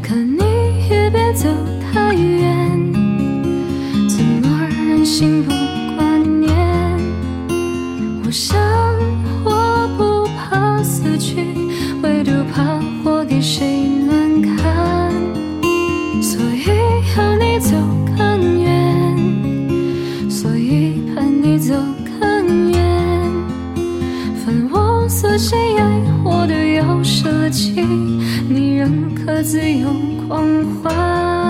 可你也别走太远，怎么忍心不挂念？我想我不怕死去，唯独怕活给谁难堪，所以要你走更远，所以盼你走更远。粉红色谁爱我的要舍弃，你仍可自由狂欢。